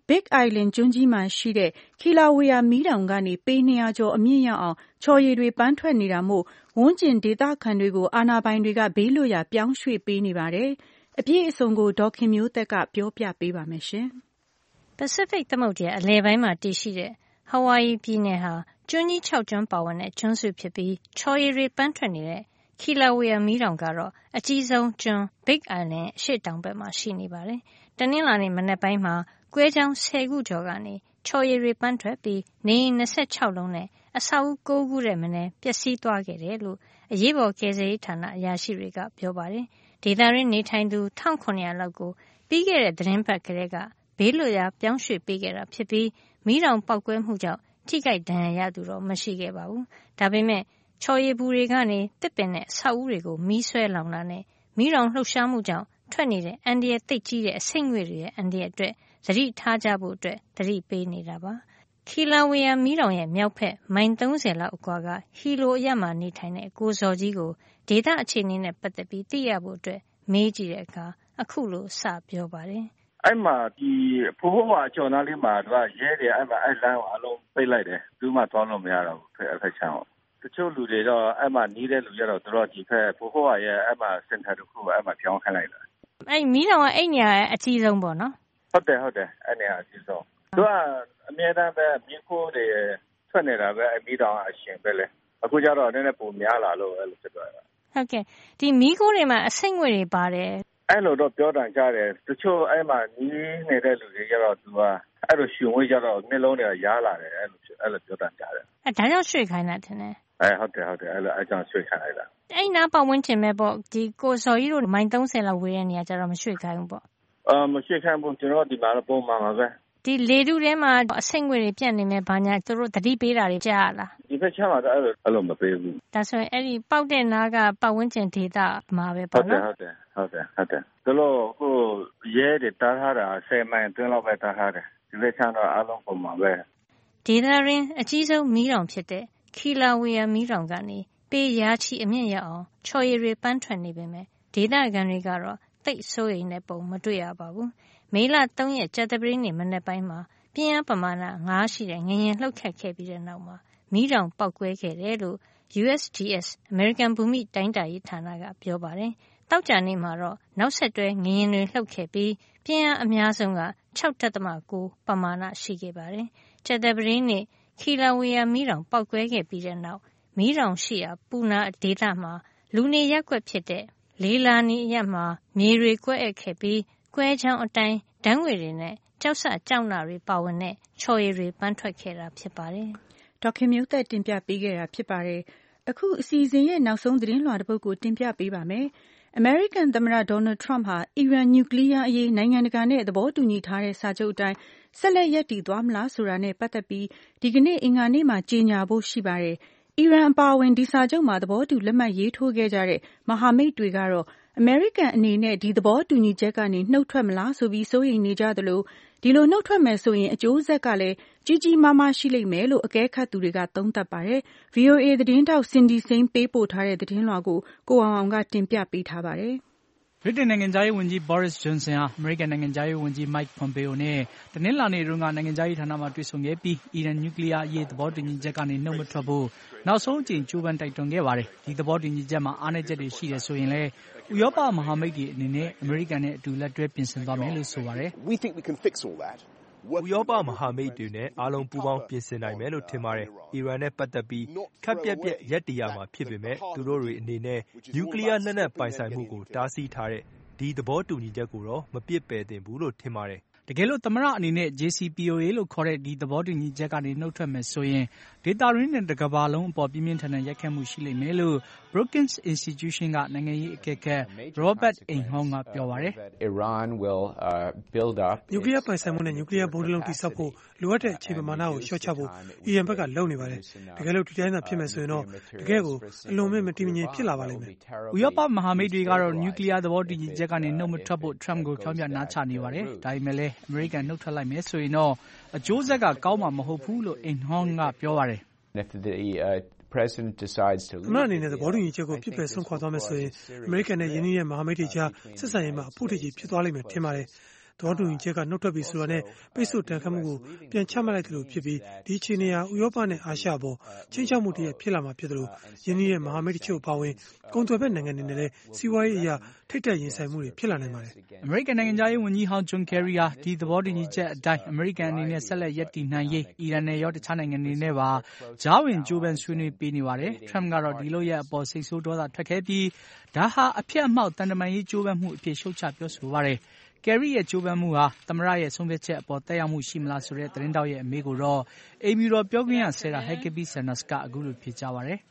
Big Island ကျွန်းကြီးမှာရှိတဲ့ Kilauea မီးတောင်ကနေပေနှစ်ရာကျော်အမြင့်ရောက်အောင်ချော်ရည်တွေပန်းထွက်နေတာမို့ဝန်းကျင်ဒေသခံတွေကိုအာဏာပိုင်တွေကဘေးလွတ်ရာပြောင်းရွှေ့ပေးနေပါတယ်။အပြည့်အစုံကိုဒေါ်ခင်မျိုးသက်ကပြောပြပေးပါမယ်ရှင်။ Pacific သမုဒ္ဒရာအလယ်ပိုင်းမှာတည်ရှိတဲ့ Hawaii ပြည်နယ်ဟာကျွန်းကြီးခြောက်ကျွန်းပါဝင်တဲ့ကျွန်းစုဖြစ်ပြီးချော်ရည်တွေပန်းထွက်နေတဲ့ Kilauea မီးတောင်ကတော့အကြီးဆုံးကျွန်း Big Island ရဲ့အရှေ့တောင်ဘက်မှာရှိနေပါတယ်။တနင်္လာနေ့မနက်ပိုင်းမှာကွဲကြောင်းဆယ်ခုကျော်ကနေချော်ရည်တွေပန်းထွက်ပြီးနေအိမ်၂၆လုံးနဲ့အဆောက်အဦ၉ခုတဲ့မနည်းပျက်စီးသွားခဲ့တယ်လို့အရေးပေါ်ကယ်ဆယ်ရေးဌာနအရာရှိတွေကပြောပါတယ်။ဒေသရင်းနေထိုင်သူ၁၇၀၀လောက်ကိုပြီးခဲ့တဲ့သတင်းပတ်ကလေးကဘေးလွတ်ရာပြောင်းရွှေ့ပေးခဲ့တာဖြစ်ပြီးမီးတောင်ပေါက်ကွဲမှုကြောင့်ထိခိုက်ဒဏ်ရာရသူတော့မရှိခဲ့ပါဘူး။ဒါပေမဲ့ချော်ရည်ဘူတွေကနေတစ်ပင်နဲ့အဆောက်အဦတွေကိုမီးဆွဲလောင်တာနဲ့မီးတောင်လှုပ်ရှားမှုကြောင့်ထွက်နေတဲ့အန္တရာယ်သိပ်ကြီးတဲ့အဆိပ်ငွေ့တွေရဲ့အန္တရာယ်အတွက်သတိထားကြဖို့အတွက်သတိပေးနေတာပါ။ Kilauea မီးတောင်ရဲ့မြောက်ဘက်မိုင်၃၀လောက်အကွာက Hilo အရပ်မှာနေထိုင်တဲ့ကိုဇော်ကြီးကိုဒေသအခြေအနေနဲ့ပတ်သက်ပြီးသိရဖို့အတွက်မေးကြည့်တဲ့အခါအခုလိုစပြောပါတယ်။အဲ့မှာဒီဖိုးဖိုးဝါကျော်နားလေးမှာသူကရဲတယ်အဲ့မှာအဲ့လမ်းကိုအလုံးပိတ်လိုက်တယ်။သူမှသွားလို့မရတော့ဘူးအဲ့ဖက်ချမ်းကိုတချို့လူတွေတော့အဲ့မှာနီးတဲ့လူကြတော့သူတို့ဒီဖက်ဖိုးဖိုးဝါရဲ့အဲ့မှာစင်တာတစ်ခုကအဲ့မှာပြောင်းခိုင်းလိုက်တာ။အဲ့မီးတောင်ကအဲ့နေရာအကြီးဆုံးပေါ့နော်။ဟုတ်တယ်ဟုတ်တယ်အဲ့နေရာအကြီးဆုံး။သူကအမြဲတမ်းပဲမီးခိုးတွေထွက်နေတာပဲအဲ့မီးတောင်ကအရှင်ပဲလေ။အခုကျတော့နည်းနည်းပုံများလာလို့အဲ့လိုဖြစ်သွားတာ။ဟုတ်ကဲ့ဒီမီးခိုးတွေမှာအဆိပ်ငွေ့တွေပါတယ်။အဲ့လိုတော့ပြောတန်ကြတယ်တချို့အဲ့မှာနီးနေတဲ့လူတွေကျတော့သူကအဲ့လိုရှင်ဝေးကြတော့နှလုံးတွေကရားလာတယ်အဲ့လိုအဲ့လိုပြောတန်ကြတယ်။အဲ့ဒါကြောင့်ရွှေ့ခိုင်းတာတင်တယ်။အဲဟုတ်တယ်ဟုတ်တယ်အဲ့လိုအကြောင်းရွှေ့ခိုင်းလိုက်တာ။အဲ့နားပတ်ဝန်းကျင်ပဲပေါ့ဒီကိုစော်ကြီးတို့မိုင်၃၀လောက်ဝေးတဲ့နေရာကျတော့မရွှေ့ခိုင်းဘူးပေါ့။အာမရွှေ့ခိုင်းဘူးကျွန်တော်ဒီမှာတော့ပုံမှန်ပါပဲ။ဒီလေတုထဲမှာအဆိပ်ငွေ့တွေပြန့်နေမယ်ဘာညာသူတို့သတိပေးတာတွေကြားရလားဒီဖက်ချမ်းမှာတော့အဲ့လိုအဲ့လိုမပေးဘူးဒါဆိုရင်အဲ့ဒီပေါက်တဲ့နားကပတ်ဝန်းကျင်ဒေသမှာပဲပေါ့နော်ဟုတ်တယ်ဟုတ်တယ်ဟုတ်တယ်သူတို့ဟိုရဲတွေတားထားတာဆယ်မိုင်အတွင်းလောက်ပဲတားထားတယ်ဒီဖက်ချမ်းတော့အလုံးပုံမှာပဲဒေသရင်းအကြီးဆုံးမီးတောင်ဖြစ်တဲ့ Kilauea မီးတောင်ကနေပေရာချီအမြင့်ရအောင်ချော်ရည်တွေပန်းထွက်နေပေမဲ့ဒေသခံတွေကတော့သိပ်စိုးရိမ်တဲ့ပုံမတွေ့ရပါဘူးမေလ၃ရက်ကြာသပတေးနေ့မနက်ပိုင်းမှာပြင်းအားပမာဏ၅ရှိတဲ့ငလျင်လှုပ်ခတ်ခဲ့ပြီးတဲ့နောက်မှာမီးတောင်ပေါက်ကွဲခဲ့တယ်လို့ U S G S အမေရိကန်ဘူမိတိုင်းတာရေးဌာနကပြောပါတယ်။သောကြာနေ့မှာတော့နောက်ဆက်တွဲငလျင်တွေလှုပ်ခဲ့ပြီးပြင်းအားအများဆုံးက၆.၉ပမာဏရှိခဲ့ပါတယ်။ကြာသပတေးနေ့ Kilauea မီးတောင်ပေါက်ကွဲခဲ့ပြီးတဲ့နောက်မီးတောင်ရှိရာပူနာဒေသမှာလူနေရပ်ကွက်ဖြစ်တဲ့လေးလာနီအရပ်မှာမြေတွေကွဲအပ်ခဲ့ပြီးကွဲချောင်းအတိုင်းဓာတ်ငွေတွေနဲ့ကျောက်စကြောက်နာတွေပါဝင်တဲ့ချော်ရည်တွေပန်းထွက်ခဲ့တာဖြစ်ပါတယ်။ဒေါက်ခင်မျိုးသက်တင်ပြပေးခဲ့တာဖြစ်ပါတယ်။အခုအစီအစဉ်ရဲ့နောက်ဆုံးသတင်းလွှာတစ်ပုဒ်ကိုတင်ပြပေးပါမယ်။ အမေရိကန်သမ္မတဒေါ်နယ်ထရမ့်ဟာအီရန်နျူကလ িয়ার အရေးနိုင်ငံတကာနဲ့သဘောတူညီထားတဲ့စာချုပ်အတိုင်းဆက်လက်ရပ်တည်သွားမလားဆိုတာနဲ့ပတ်သက်ပြီးဒီကနေ့အင်္ဂါနေ့မှာကြေညာဖို့ရှိပါတယ်။အီရန်အပါအဝင်ဒီစာချုပ်မှာသဘောတူလက်မှတ်ရေးထိုးခဲ့ကြတဲ့မဟာမိတ်တွေကတော့အမေရိကန်အနေနဲ့ဒီသဘောတူညီချက်ကနေနှုတ်ထွက်မလားဆိုပြီးစိုးရိမ်နေကြသလိုဒီလိုနှုတ်ထွက်မယ်ဆိုရင်အကျိုးဆက်ကလည်းကြီးကြီးမားမားရှိလိမ့်မယ်လို့အကဲခတ်သူတွေကသုံးသပ်ပါတယ်။ V O A သတင်းထောက် Cindy Saine ပေးပို့ထားတဲ့သတင်းလွှာကိုကိုအောင်အောင်ကတင်ပြပေးထားပါတယ်။ဗြိတိန်နိုင်ငံခြားရေးဝန်ကြီး Boris Johnson ဟာအမေရိကန်နိုင်ငံခြားရေးဝန်ကြီး Mike Pompeo နဲ့တနင်္လာနေ့တုန်းကနိုင်ငံခြားရေးဌာနမှာတွေ့ဆုံခဲ့ပြီးအီရန်နျူကလ িয়ার အရေးသဘောတူညီချက်ကနေနှုတ်မထွက်ဖို့နောက်ဆုံးအကြိမ်ကြိုးပမ်းတိုက်တွန်းခဲ့ပါတယ်။ဒီသဘောတူညီချက်မှာအားနည်းချက်တွေရှိတယ်ဆိုရင်လည်းဥရောပမဟာမိတ်တွေအနေနဲ့အမေရိကန်နဲ့အတူလက်တွဲပြင်ဆင်သွားမယ်လို့ဆိုပါတယ်။ဥရောပမဟာမိတ်တွေနဲ့အားလုံးပူးပေါင်းပြင်ဆင်နိုင်မယ်လို့ထင်ပါတယ်။အီရန်နဲ့ပတ်သက်ပြီးခပ်ပြက်ပြက်ရပ်တည်ရမှာဖြစ်ပေမဲ့သူတို့တွေအနေနဲ့နျူကလ িয়ার လက်နက်ပိုင်ဆိုင်မှုကိုတားဆီးထားတဲ့ဒီသဘောတူညီချက်ကိုတော့မပစ်ပယ်သင့်ဘူးလို့ထင်ပါတယ်။တကယ်လို့သမ္မတအနေနဲ့ J C P O A လို့ခေါ်တဲ့ဒီသဘောတူညီချက်ကနေနှုတ်ထွက်မယ်ဆိုရင်ဒေသတွင်းနဲ့တကမ္ဘာလုံးအပေါ်ပြင်းပြင်းထန်ထန်ရိုက်ခတ်မှုရှိလိမ့်မယ်လို့ Brookings Institution ကနိုင်ငံရေးအကဲခတ် Robert Inghorn ကပြောပါတယ်။ “နျူကလ িয়ার ပိုင်ဆိုင်မှုနဲ့နျူကလ িয়ার ဘုံတလုံးတည်ဆောက်ဖို့လိုအပ်တဲ့အချိန်ပမာဏကိုလျှော့ချဖို့အီရန်ဘက်ကလုပ်နေပါတယ်။တကယ်လို့ဒီတိုင်းသာဖြစ်မယ်ဆိုရင်တော့တကယ့်ကိုအလွန်မတည်မငြိမ်ဖြစ်လာပါလိမ့်မယ်။ဥရောပမဟာမိတ်တွေကတော့နျူကလ িয়ার သဘောတူညီချက်ကနေနှုတ်မထွက်ဖို့ Trump ကိုဖြောင်းပြနားချနေပါတယ်။ဒါပေမဲ့လည်းအမေရိကန်နှုတ်ထွက်လိုက်မယ်ဆိုရင်တော့အကျိုးဆက်ကကောင်းမှာမဟုတ်ဘူးလို့ Inghorn ကပြောပါတယ်။ “သမ္မတအနေနဲ့သဘောတူညီချက်ကိုပစ်ပယ်စွန့်ခွာသွားမယ်ဆိုရင်အမေရိကန်နဲ့ယင်းနှိမ့်တဲ့မဟာမိတ်တွေကြားဆက်ဆံရေးမှာအဖုထစ်ကြီးဖြစ်သွားလိမ့်မယ်ထင်ပါတယ်။သဘောတူညီချက်ကနှုတ်ထွက်ပြီးဆိုတာနဲ့ပိတ်ဆို့တန်ခတ်မှုကိုပြန်ချမှတ်လိုက်တယ်လို့ဖြစ်ပြီးဒီအခြေအနေဟာဥရောပနဲ့အာရှပေါ်ချင်းချောက်မှုတည်းဖြစ်လာမှာဖြစ်တယ်လို့ယင်းရဲ့မဟာမိတ်တချို့ပါဝင်ကုန်သွယ်ဘက်နိုင်ငံတွေနဲ့လည်းစီးပွားရေးအရာထိတ်တက်ရင်ဆိုင်မှုတွေဖြစ်လာနိုင်ပါတယ်။ အမေရိကန်နိုင်ငံသားရေးဝန်ကြီးဟောင်းဂျွန်ကယ်ရီဟာဒီသဘောတူညီချက်အတိုင်းအမေရိကန်အနေနဲ့ဆက်လက်ရပ်တည်နိုင်ရေးအီရန်နဲ့ရောတခြားနိုင်ငံတွေနဲ့ပါကြားဝင်ကြိုးပမ်းဆွေးနွေးပေးနေပါတယ်။ Trump ကတော့ဒီလိုရဲ့အပေါ်စိတ်ဆိုးဒေါသထွက်ခဲ့ပြီးဒါဟာအဖျက်အမှောက်တန်တမာရေးကြိုးပမ်းမှုအဖြစ်ရှုတ်ချပြောဆိုပါတယ်။ ကယ်ရီရဲ့ကြိုးပမ်းမှုဟာသမ္မတရဲ့ဆုံးဖြတ်ချက်အပေါ်သက်ရောက်မှုရှိမလားဆိုတဲ့သတင်းတောက်ရဲ့အမေးကိုတော့အိမ်ဖြူတော်ပြောခွင့်ရ Sarah Huckabee Sanders ကအခုလိုဖြေကြားပါတယ်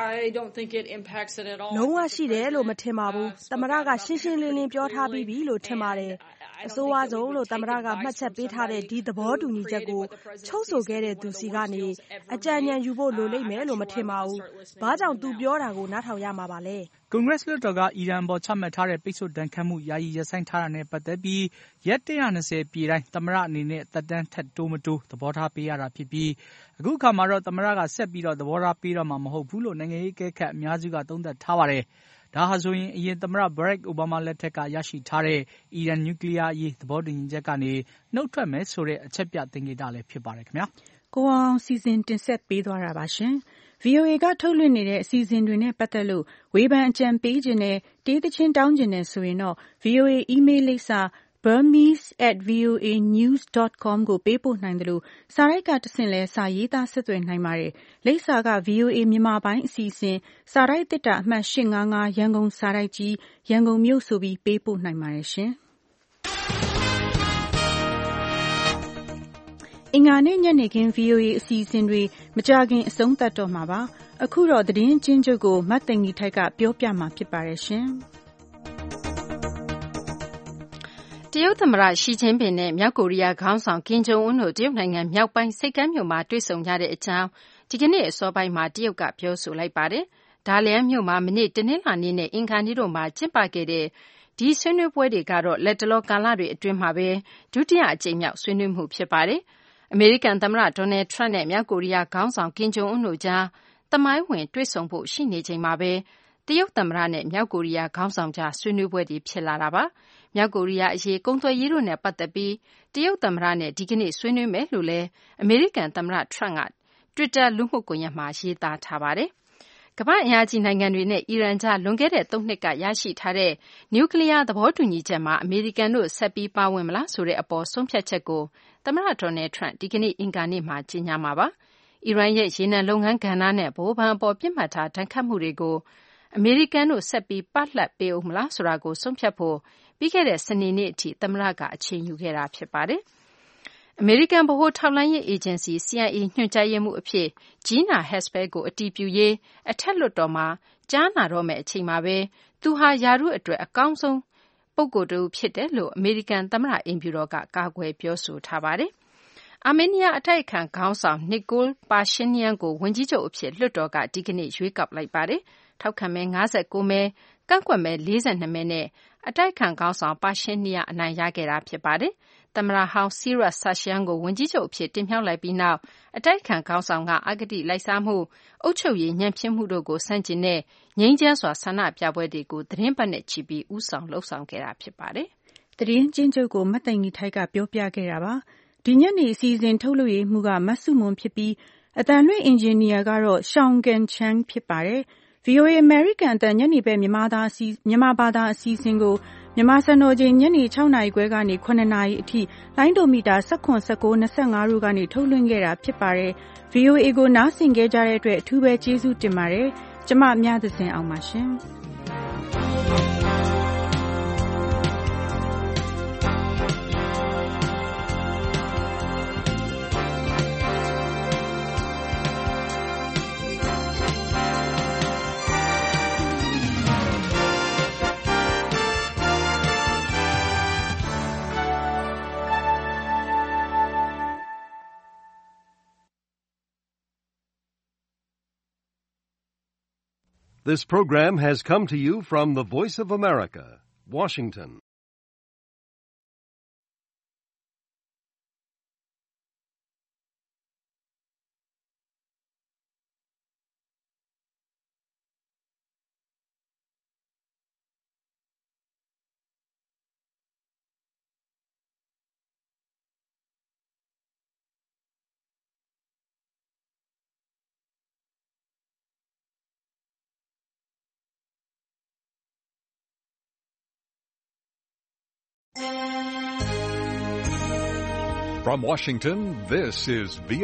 ။လုံးဝရှိတယ်လို့မထင်ပါဘူး။သမ္မတကရှင်းရှင်းလင်းလင်းပြောထားပြီးပြီလို့ထင်ပါတယ်။အဆိုးဝါးဆုံးလို့သမ္မတကမှတ်ချက်ပေးထားတဲ့ဒီသဘောတူညီချက်ကိုချုပ်ဆိုခဲ့တဲ့သူစီကနေအကြံဉာဏ်ယူဖို့လိုလိမ့်မယ်လို့မထင်ပါဘူး။ဘာကြောင့်သူပြောတာကိုနားထောင်ရမှာပါလဲ။ကွန်ဂရက်လွှတ်တော်ကအီရန်အပေါ်ချမှတ်ထားတဲ့ပိတ်ဆို့ဒဏ်ခတ်မှုယာယီရပ်ဆိုင်းထားတာနဲ့ပတ်သက်ပြီးရက်၁၂၀ပြည့်တိုင်းသမ္မတအနေနဲ့သက်တမ်းထပ်တိုးမတိုးသဘောထားပေးရတာဖြစ်ပြီးအခုအခါမှာတော့သမ္မတကဆက်ပြီးတော့သဘောထားပေးတော့မှာမဟုတ်ဘူးလို့နိုင်ငံရေးအကဲခတ်အများစုကသုံးသပ်ထားပါတယ်။ဒါဟာဆိုရင်အရင်သမ္မတ Barack Obama လက်ထက်ကရရှိထားတဲ့အီရန်နျူကလီးယားအရေးသဘောတူညီချက်ကနေနှုတ်ထွက်မယ်ဆိုတဲ့အချက်ပြသင်္ကေတလည်းဖြစ်ပါတယ်ခင်ဗျာ။ကိုအောင်စီစဉ်တင်ဆက်ပေးသွားတာပါရှင်။ ဗွီအိုအေကထုတ်လွှင့်နေတဲ့အစီအစဉ်တွေနဲ့ပတ်သက်လို့ဝေဖန်အကြံပေးခြင်းနဲ့တေးသချင်းတောင်းခြင်းနဲ့ဆိုရင်တော့ ဗွီအိုအေအီးမေးလ်လိပ်စာ burmese at voa news dot com ကိုပေးပို့နိုင်တယ်လို့စာရိုက်ကတဆင့်လဲစာရေးသားဆက်သွယ်နိုင်ပါတယ်။လိပ်စာက ဗွီအိုအေမြန်မာပိုင်းအစီအစဉ်စာရိုက်တစ်တာအမှတ်၈၅၅ရန်ကုန်စာရိုက်ကြီးရန်ကုန်မြို့ဆိုပြီးပေးပို့နိုင်ပါတယ်ရှင်။အင်္ဂါနေ့ညနေခင်း ဗွီအိုအေအစီအစဉ်တွေမကြာခင်အဆုံးသတ်တော့မှာပါ။အခုတော့သတင်းချင်းချုပ်ကိုမတ်သိင်္ဂီထိုက်ကပြောပြမှာဖြစ်ပါတယ်ရှင်။တရုတ်သမ္မတရှီကျင်းပင်နဲ့မြောက်ကိုရီးယားခေါင်းဆောင်ကင်ဂျုံအွန်းတို့တရုတ်နိုင်ငံမြောက်ပိုင်းဆိပ်ကမ်းမြို့မှာတွေ့ဆုံကြတဲ့အကြောင်းဒီကနေ့အစောပိုင်းမှာတရုတ်ကပြောဆိုလိုက်ပါတယ်။ဒါလျန်မြို့မှာမနေ့တနင်္လာနေ့နဲ့အင်္ဂါနေ့တို့မှာကျင်းပခဲ့တဲ့ဒီဆွေးနွေးပွဲတွေကတော့လက်တလောကာလတွေအတွင်းမှာပဲဒုတိယအကြိမ်မြောက်ဆွေးနွေးမှုဖြစ်ပါတယ်။အမေရိကန်သမ္မတဒေါ်နယ်ထရန့်နဲ့မြောက်ကိုရီးယားခေါင်းဆောင်ကင်ဂျုံအွန်းတို့ကြားသမိုင်းဝင်တွေ့ဆုံဖို့ရှိနေချိန်မှာပဲတရုတ်သမ္မတနဲ့မြောက်ကိုရီးယားခေါင်းဆောင်ကြားဆွေးနွေးပွဲတွေဖြစ်လာတာပါ။မြောက်ကိုရီးယားအရေးကုန်သွယ်ရေးတို့နဲ့ပတ်သက်ပြီးတရုတ်သမ္မတနဲ့ဒီကနေ့ဆွေးနွေးမယ်လို့လည်းအမေရိကန်သမ္မတထရန့်ကတွစ်တာလူမှုကွန်ရက်မှာရေးသားထားပါတယ်။ကမ္ဘာ့အင်အားကြီးနိုင်ငံတွေနဲ့အီရန်ကြားလွန်ခဲ့တဲ့သုံးနှစ်ကရရှိထားတဲ့နျူကလီးယားသဘောတူညီချက်မှာအမေရိကန်တို့ဆက်ပြီးပါဝင်မလားဆိုတဲ့အပေါ်ဆုံးဖြတ်ချက်ကိုသမ္မတဒေါ်နယ်ထရန့်ဒီကနေ့အင်္ဂါနေ့မှာကြေညာမှာပါ။အီရန်ရဲ့ရေနံလုပ်ငန်းကဏ္ဍနဲ့ဗဟိုဘဏ်အပေါ်ပြစ်မှတ်ထားဒဏ်ခတ်မှုတွေကိုအမေရိကန်တို့ဆက်ပြီးပလှပ်ပေးဦးမလားဆိုတာကိုဆုံးဖြတ်ဖို့ပြီးခဲ့တဲ့စနေနေ့အထိသမ္မတကအချိန်ယူခဲ့တာဖြစ်ပါတယ်။အမေရိကန်ဗဟိုထောက်လှမ်းရေးအေဂျင်စီ စီ အိုင် အေ ညွှန်ကြားရေးမှူးအဖြစ် Gina Haspel ကိုအတည်ပြုရေးအထက်လွှတ်တော်မှာကြားနာတော့မယ့်အချိန်မှာပဲသူဟာရာထူးအတွက်အကောင်းဆုံးပုဂ္ဂိုလ်တဦးဖြစ်တယ်လို့အမေရိကန်သမ္မတအိမ်ဖြူတော်ကကာကွယ်ပြောဆိုထားပါတယ်။အာမေးနီးယားအတိုက်အခံခေါင်းဆောင် Nikol Pashinyan ကိုဝန်ကြီးချုပ်အဖြစ်လွှတ်တော်ကဒီကနေ့ရွေးကောက်လိုက်ပါတယ်။ထောက်ခံမဲ၅၉မဲကန့်ကွက်မဲ၄၂မဲနဲ့အတိုက်အခံခေါင်းဆောင် Pashinyan အနိုင်ရခဲ့တာဖြစ်ပါတယ်။သမ္မတဟောင်း Siraj Sarsan ကိုဝန်ကြီးချုပ်အဖြစ်တင်မြှောက်လိုက်ပြီးနောက်အတိုက်အခံခေါင်းဆောင်ကအဂတိလိုက်စားမှုအုပ်ချုပ်ရေးညံ့ဖျင်းမှုတို့ကိုဆန့်ကျင်တဲ့ငြိမ်းချမ်းစွာဆန္ဒပြပွဲတွေကိုသီတင်းပတ်နဲ့ချီပြီးဦးဆောင်လှုပ်ဆောင်ခဲ့တာဖြစ်ပါတယ်။သတင်းချင်းချုပ်ကိုမတ်သိင်္ဂီထိုက်ကပြောပြခဲ့တာပါ။ဒီညနေအစီအစဉ်ထုတ်လွှင့်ရေးမှူးကမတ်စုမွန်ဖြစ်ပြီးအသံလွှင့်အင်ဂျင်နီယာကတော့ Sean Gan Chang ဖြစ်ပါတယ်။ ဗွီအိုအေအမေရိကန်အသံညနေဘက်မြန်မာသားအစီမြန်မာဘာသာအစီအစဉ်ကိုမြန်မာစံတော်ချိန်ညနေ၆နာရီခွဲကနေ၇နာရီအထိလိုင်းဒိုမီတာ၁၇ ၁၉ ၂၅တို့ကနေထုတ်လွှင့်ခဲ့တာဖြစ်ပါတယ်။ ဗွီအိုအေကိုနားဆင်ခဲ့ကြတဲ့အတွက်အထူးပဲကျေးဇူးတင်ပါတယ်။ကျမမြသဇင်အောင်ပါရှင်။ This program has come to you from the Voice of America, Washington. From Washington, this is V